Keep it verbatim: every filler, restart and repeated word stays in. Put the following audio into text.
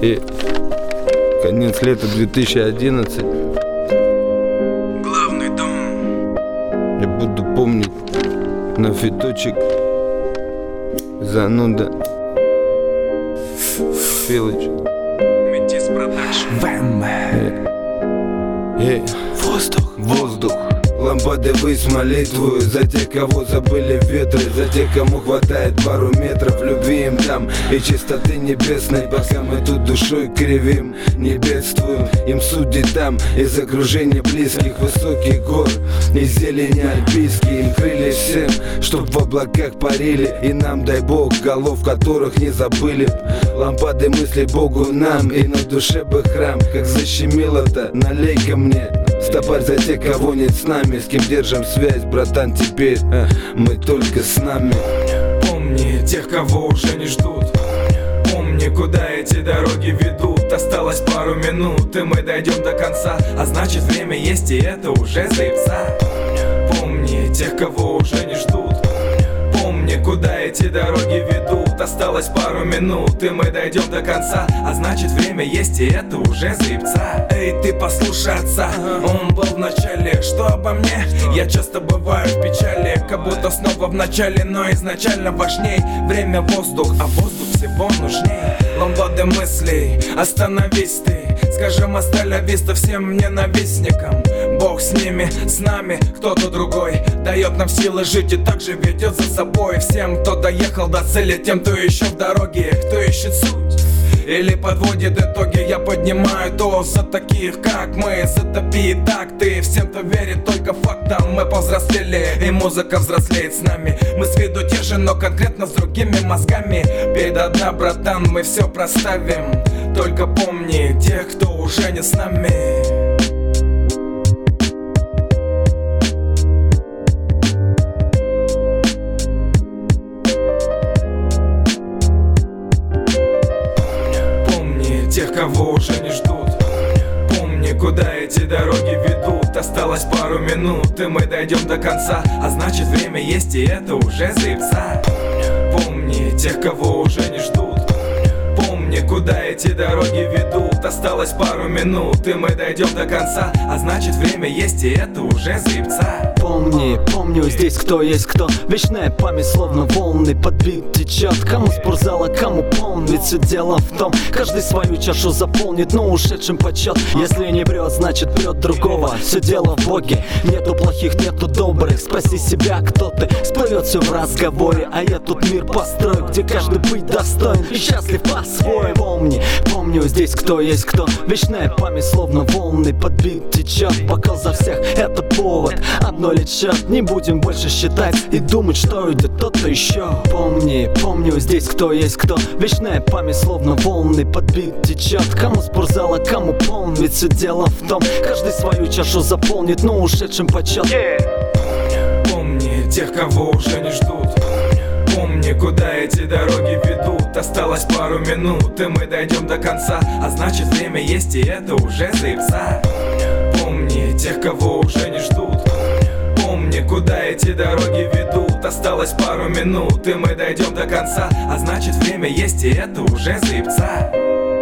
И конец лета две тысячи одиннадцать. Главный дом. Я буду помнить на фиточек Зануда Филыч. Метис Продакшн. ВМ. Эй, Воздух. воздух. Лампады высь молитвую за тех, кого забыли ветры, за тех, кому хватает пару метров любви им там и чистоты небесной. Пока мы тут душой кривим, не бедствуем, им судьи там из окружения близких высоких гор и зелени альпийские. Им крылья всем, чтоб в облаках парили, и нам, дай Бог, голов которых не забыли. Лампады мысли Богу нам, и на душе бы храм. Как защемило-то, налей-ка мне стопарь за тех, кого нет с нами, с кем держим связь, братан, теперь а, мы только с нами. Помни тех, кого уже не ждут. Помни, куда эти дороги ведут. Осталось пару минут, и мы дойдем до конца. А значит, время есть, и это уже заебца. Помни тех, кого уже не ждут. Помни, куда эти дороги ведут. Осталось пару минут, и мы дойдем до конца. А значит, время есть, и это уже заебца. Эй, ты послушай отца, он был в начале. Что обо мне? Я часто бываю в печали, как будто снова в начале, но изначально важней время воздух, а воздух всего нужней. Лампады мыслей, остановись ты. Скажем осталявиста всем ненавистникам. Бог с ними, с нами, кто-то другой дает нам силы жить и также ведет за собой. Всем, кто доехал до цели, тем, кто еще в дороге, кто ищет суть или подводит итоги, я поднимаю тост за таких, как мы. Затопи так ты, всем, кто верит только фактам. Мы повзрослели, и музыка взрослеет с нами. Мы с виду те же, но конкретно с другими мозгами. Пей до дна, братан, мы все проставим. Только помни тех, кто уже не с нами. Тех, кого уже не ждут. Помни, куда эти дороги ведут. Осталось пару минут, и мы дойдем до конца. А значит, время есть, и это уже заебца. Помни тех, кого уже не ждут. Помни, куда эти дороги ведут. Осталось пару минут, и мы дойдем до конца. А значит, время есть, и это уже заебца. Помни, помню, здесь кто есть кто. Вечная память, словно волны, под бит течет. Кому спортзал, а кому полн. Ведь все дело в том, каждый свою чашу заполнит, но ушедшим почет. Если не врет, значит врет другого. Все дело в Боге, нету плохих, нету добрых. Спроси себя, кто ты, всплывет все в разговоре. А я тут мир построю, где каждый быть достоин и счастлив по-своему. Помни, помню, здесь кто есть кто. Вечная память, словно волны, под бит течет. Бокал за всех, это повод, одно лечет. Не будем больше считать и думать, что идет кто-то еще. Помни, помню, здесь кто есть кто. Вечная память, словно волны, под бит течет. Кому спортзал, а кому полн. Ведь все дело в том, каждый свою чашу заполнит, но ушедшим почет. yeah. Помни тех, кого уже не ждут. Помни, куда эти дороги ведут. Осталось пару минут, и мы дойдем до конца. А значит, время есть, и это уже заебца. Помни тех, кого уже не ждут. Помни, куда эти дороги ведут. Осталось пару минут, и мы дойдем до конца. А значит, время есть, и это уже заебца.